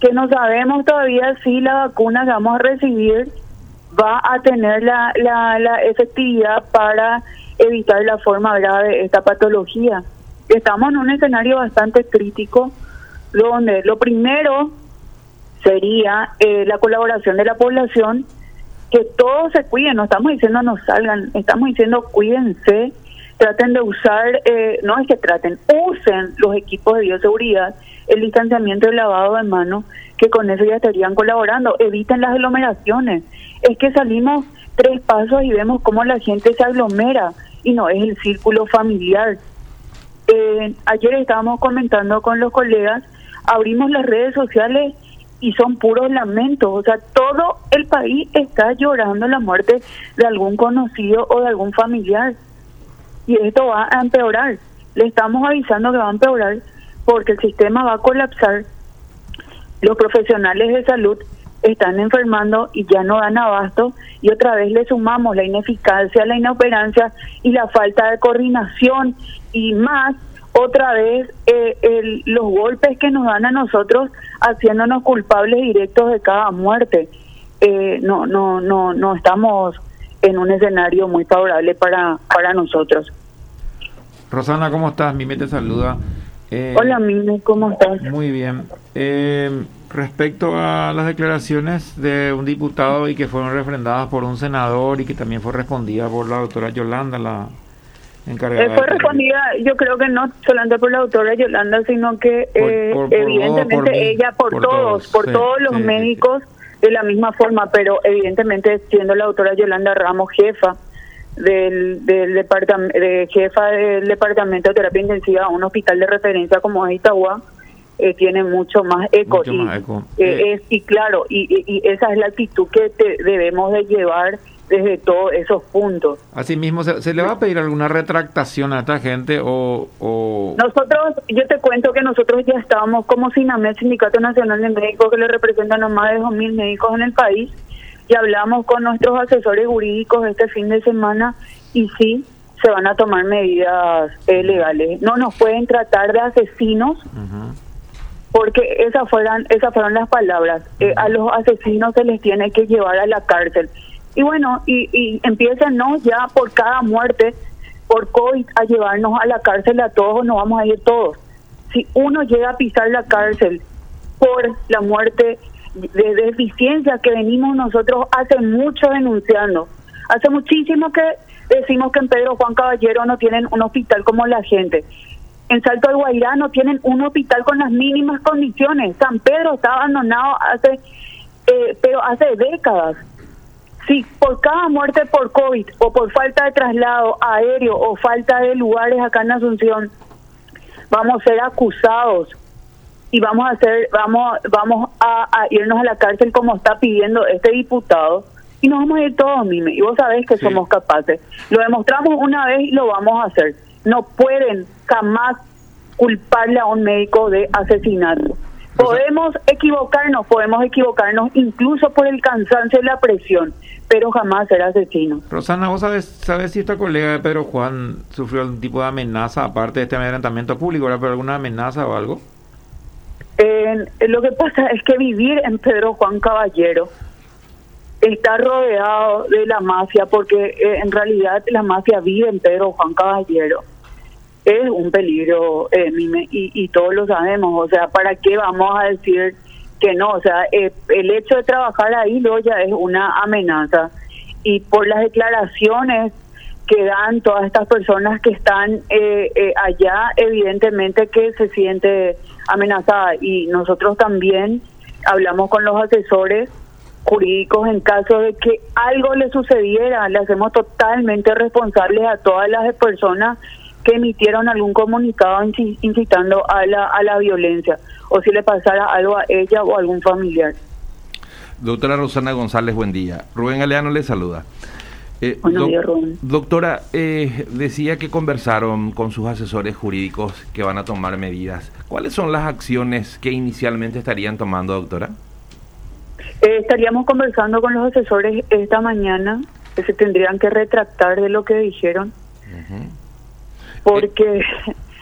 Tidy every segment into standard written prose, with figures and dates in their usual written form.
que no sabemos todavía si la vacuna que vamos a recibir va a tener la efectividad para evitar la forma grave de esta patología. Estamos en un escenario bastante crítico, donde lo primero sería la colaboración de la población, que todos se cuiden. No estamos diciendo no salgan, estamos diciendo cuídense, traten de usar, no es que traten, usen los equipos de bioseguridad, el distanciamiento y el lavado de manos, que con eso ya estarían colaborando. Eviten las aglomeraciones. Es que salimos 3 pasos y vemos cómo la gente se aglomera y no es el círculo familiar. Ayer estábamos comentando con los colegas, abrimos las redes sociales y son puros lamentos. O sea, todo el país está llorando la muerte de algún conocido o de algún familiar. Y esto va a empeorar. Le estamos avisando que va a empeorar porque el sistema va a colapsar. Los profesionales de salud están enfermando y ya no dan abasto, y otra vez le sumamos la ineficacia, la inoperancia y la falta de coordinación, y más otra vez los golpes que nos dan a nosotros, haciéndonos culpables directos de cada muerte. No estamos en un escenario muy favorable para nosotros. Rosana, ¿cómo estás? Mime te saluda. Hola Mime, ¿cómo estás? Muy bien. Respecto a las declaraciones de un diputado y que fueron refrendadas por un senador y que también fue respondida por la doctora Yolanda, la encargada. Fue respondida, yo creo que no solamente por la doctora Yolanda, sino que evidentemente ella, por todos los médicos, de la misma forma, pero evidentemente siendo la doctora Yolanda Ramos jefa del departamento de terapia intensiva, un hospital de referencia como es Itagua, tiene mucho más eco. Y claro, y esa es la actitud que debemos de llevar desde todos esos puntos. Asimismo, ¿se le va a pedir alguna retractación a esta gente o...? Nosotros, yo te cuento que nosotros ya estábamos como SINAMED, Sindicato Nacional de Médicos, que le representan a más de 2.000 médicos en el país, y hablamos con nuestros asesores jurídicos este fin de semana, y sí, se van a tomar medidas legales. No nos pueden tratar de asesinos, porque esas fueron las palabras. A los asesinos se les tiene que llevar a la cárcel. Y bueno, y empiezan ya por cada muerte por COVID a llevarnos a la cárcel a todos, nos vamos a ir todos. Si uno llega a pisar la cárcel por la muerte de deficiencia que venimos nosotros hace mucho denunciando, hace muchísimo que decimos que en Pedro Juan Caballero no tienen un hospital como la gente. En Salto del Guairá no tienen un hospital con las mínimas condiciones. San Pedro está abandonado pero hace décadas. Si por cada muerte por COVID o por falta de traslado aéreo o falta de lugares acá en Asunción, vamos a ser acusados y vamos a irnos a la cárcel como está pidiendo este diputado, y nos vamos a ir todos, Mime, y vos sabés que somos capaces. Lo demostramos una vez y lo vamos a hacer. No pueden jamás culparle a un médico de asesinato. Podemos equivocarnos incluso por el cansancio y la presión, pero jamás ser asesino. Rosana, ¿vos sabes si esta colega de Pedro Juan sufrió algún tipo de amenaza, aparte de este amedrentamiento público, ¿verdad? ¿Pero alguna amenaza o algo? Lo que pasa es que vivir en Pedro Juan Caballero está rodeado de la mafia, porque en realidad la mafia vive en Pedro Juan Caballero. Es un peligro, Mime, y todos lo sabemos. O sea, ¿para qué vamos a decir que no? O sea, el hecho de trabajar ahí luego ya es una amenaza. Y por las declaraciones que dan todas estas personas que están allá, evidentemente que se siente amenazada. Y nosotros también hablamos con los asesores jurídicos en caso de que algo le sucediera. Le hacemos totalmente responsables a todas las personas que emitieron algún comunicado incitando a la violencia, o si le pasara algo a ella o a algún familiar. Doctora Rosana González, buen día. Rubén Galeano le saluda. Buenos días, Rubén. Doctora, decía que conversaron con sus asesores jurídicos que van a tomar medidas. ¿Cuáles son las acciones que inicialmente estarían tomando, doctora? Estaríamos conversando con los asesores esta mañana, que se tendrían que retractar de lo que dijeron. Porque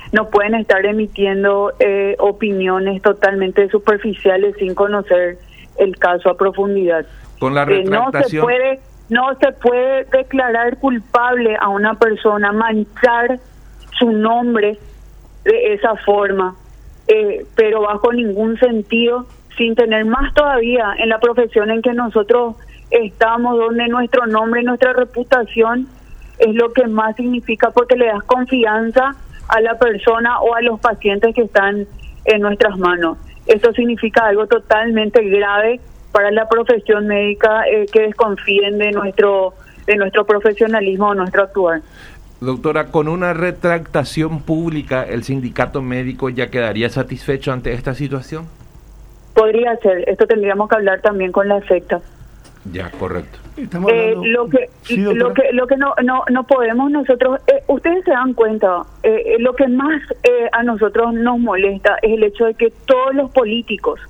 no pueden estar emitiendo opiniones totalmente superficiales sin conocer el caso a profundidad. Con la retractación... No se puede declarar culpable a una persona, manchar su nombre de esa forma, pero bajo ningún sentido, sin tener más todavía en la profesión en que nosotros estamos, donde nuestro nombre y nuestra reputación es lo que más significa, porque le das confianza a la persona o a los pacientes que están en nuestras manos. Esto significa algo totalmente grave para la profesión médica, que desconfíen de nuestro profesionalismo o nuestro actuar. Doctora, con una retractación pública, ¿el sindicato médico ya quedaría satisfecho ante esta situación? Podría ser. Esto tendríamos que hablar también con la secta. Ya, correcto. Lo que no podemos nosotros, ustedes se dan cuenta, lo que más a nosotros nos molesta es el hecho de que todos los políticos,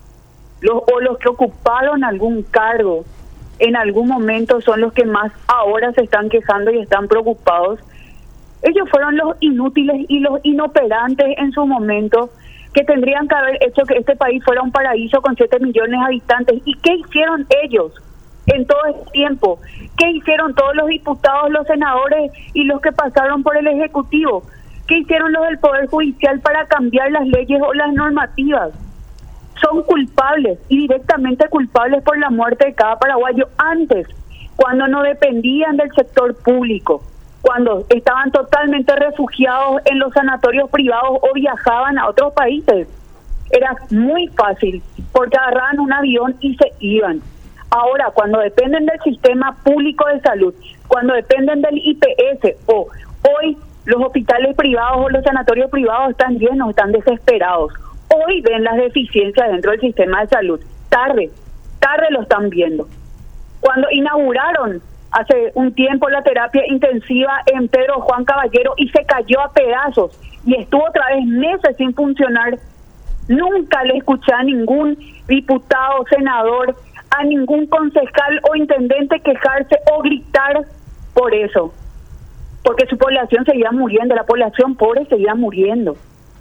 los que ocuparon algún cargo en algún momento, son los que más ahora se están quejando y están preocupados. Ellos fueron los inútiles y los inoperantes en su momento, que tendrían que haber hecho que este país fuera un paraíso con 7 millones de habitantes. ¿Y qué hicieron ellos en todo este tiempo? ¿Qué hicieron todos los diputados, los senadores y los que pasaron por el Ejecutivo? ¿Qué hicieron los del Poder Judicial para cambiar las leyes o las normativas? Son culpables y directamente culpables por la muerte de cada paraguayo antes, cuando no dependían del sector público, cuando estaban totalmente refugiados en los sanatorios privados o viajaban a otros países. Era muy fácil, porque agarraban un avión y se iban. Ahora, cuando dependen del sistema público de salud, cuando dependen del IPS, o hoy los hospitales privados o los sanatorios privados están llenos, están desesperados. Hoy ven las deficiencias dentro del sistema de salud. Tarde lo están viendo. Cuando inauguraron hace un tiempo la terapia intensiva en Pedro Juan Caballero y se cayó a pedazos y estuvo otra vez meses sin funcionar, nunca le escuché a ningún diputado, senador, a ningún concejal o intendente quejarse o gritar por eso, porque su población seguía muriendo, la población pobre seguía muriendo.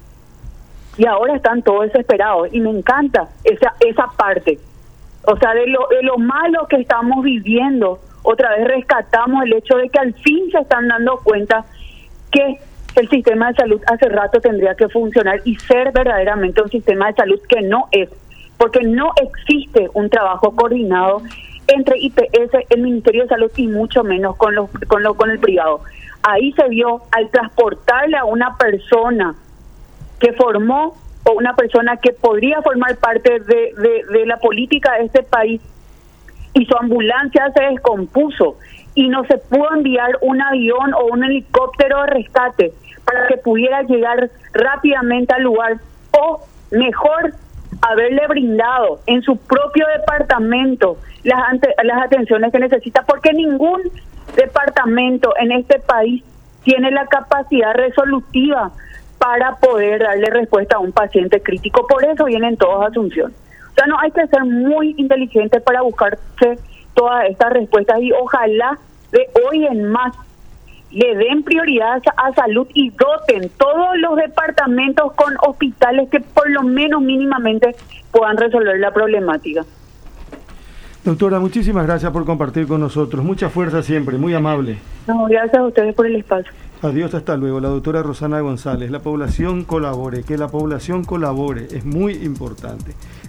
Y ahora están todos desesperados y me encanta esa parte. O sea, de lo malo que estamos viviendo, otra vez rescatamos el hecho de que al fin se están dando cuenta que el sistema de salud hace rato tendría que funcionar y ser verdaderamente un sistema de salud, que no es, porque no existe un trabajo coordinado entre IPS, el Ministerio de Salud y mucho menos con el privado. Ahí se vio, al transportarle a una persona que formó, o una persona que podría formar parte de la política de este país, y su ambulancia se descompuso y no se pudo enviar un avión o un helicóptero de rescate para que pudiera llegar rápidamente al lugar, o mejor, haberle brindado en su propio departamento las atenciones que necesita, porque ningún departamento en este país tiene la capacidad resolutiva para poder darle respuesta a un paciente crítico. Por eso vienen todos a Asunción. O sea, no, hay que ser muy inteligentes para buscarse todas estas respuestas, y ojalá de hoy en más le den prioridad a salud y doten todos los departamentos con hospitales que por lo menos mínimamente puedan resolver la problemática. Doctora, muchísimas gracias por compartir con nosotros. Mucha fuerza siempre, muy amable. No, gracias a ustedes por el espacio. Adiós, hasta luego. La doctora Rosana González. La población colabore, que la población colabore, es muy importante.